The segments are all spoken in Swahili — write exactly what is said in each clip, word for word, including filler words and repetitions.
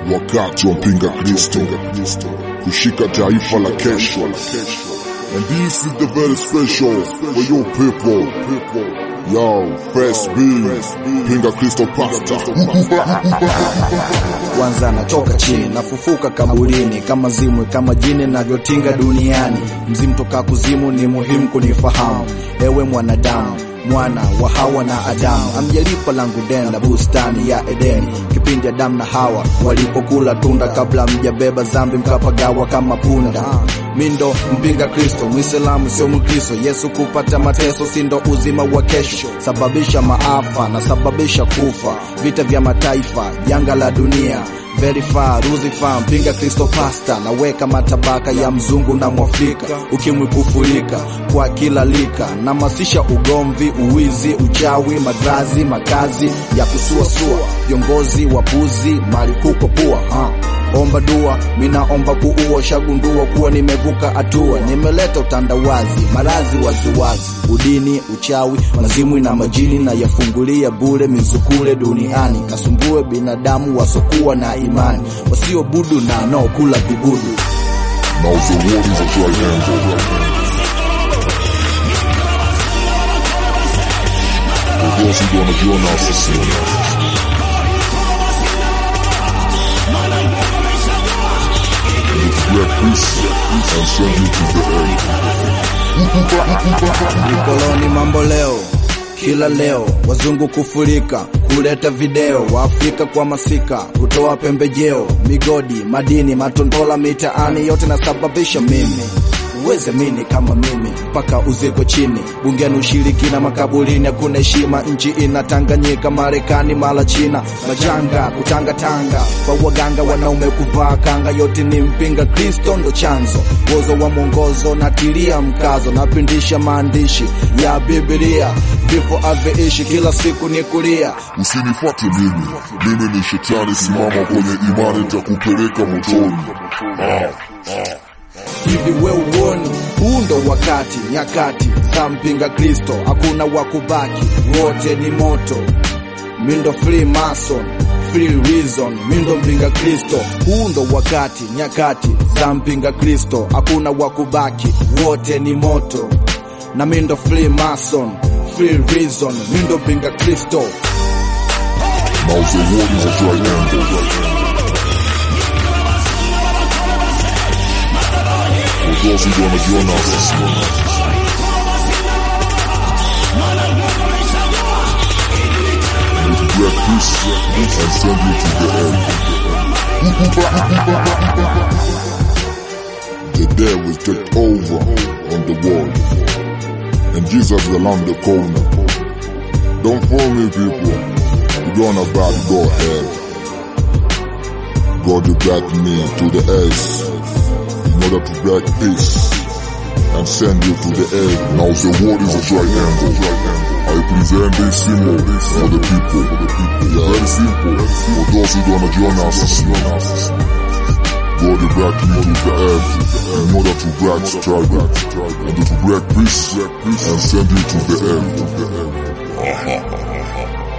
wakati wa mpinga Kristo kushika taifa la kesho. And this is the very special for your people. Yo, Fresh B, Mpinga Kristo Pastor. Kwanza natoka chini, nafufuka kaburini, kama zimwe, kama jini navyotinga duniani. Mzimu toka kuzimu ni muhimu kunifahamu, ewe mwanadamu, mwana wa Hawa na Adamu. Amjalipa langu denda bustani ya Edeni, kipindi Adamu na Hawa walipokula tunda, kabla mjabeba zambi mkapagawa kama punda. Mindo mpinga Kristo, Muislamu sio Mkristo. Yesu kupata mateso sindo uzima wa kesho, sababisha maafa na sababisha kufa, vita vya mataifa, janga la dunia. Verify, Lucifer, Mpinga Kristo Pastor, naweka matabaka ya mzungu na Mwafrika, ukimwi kufurika kwa kila lika, namasisha ugomvi, uwizi, uchawi, madrazi, makazi ya kusuasua, viongozi wapuzi, mali kuko pua. ha. Omba dua, mina omba kuua, shagundua kuwa nimevuka hatua, nimeleta utandawazi, marazi waziwazi, udini, uchawi, mazimwi na majini, na yafungulia bure mizukule duniani, kasumbue binadamu wasokuwa na imani, wasiobudu na anaokula vibudu. Now the world is at your hand. For those who don't know, now to see. And send you to the earth. Nikoloni mambo leo, kila leo, wazungu kufurika, kuleta video, Waafrika kwa masika, kutoa pembejeo, migodi, madini, matondola mitaani, yote nasababisha mimi. Uweze mini kama mimi, mpaka uzikwe chini, bungeni ushiriki na makaburini, hakuna heshima, nchi inatanganyika, Marekani mala China, majanga, kutanga tanga, kwa waganga wanaume kuvaa kanga, yote ni mpinga Kristo ndo chanzo, wozo wa mwongozo, natilia mkazo, napindisha maandishi ya Biblia, vifo aviishi, kila siku ni kulia. Usinifuate mimi, mimi ni shetani, simama kwenye imani, nitakupeleka motoni. Ah, ah. Hivi we uoni, huu ndo wakati, nyakati za mpinga Kristo, hakuna wakubaki, wote ni moto. Mindo free mason, free reason, mindo mpinga Kristo, huu ndo wakati, nyakati za mpinga Kristo, hakuna wakubaki, wote ni moto. Na mindo free mason, free reason, mindo mpinga Kristo. Now the world is at your hand. For those who don't join us, with great peace and send you to the end. The day will take over on the world, and Jesus will on the corner. Don't follow me, people. You're gonna about to go ahead. God will back me to the edge, in order to break peace and send you to the end. Now the world is a triangle. I present this symbol for the people. Yeah, very simple. For those who don't join us, God will back me to the end, in order to break struggle, and to break peace and send you to the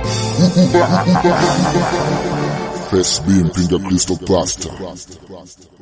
end. First being Mpinga Kristo Pastor.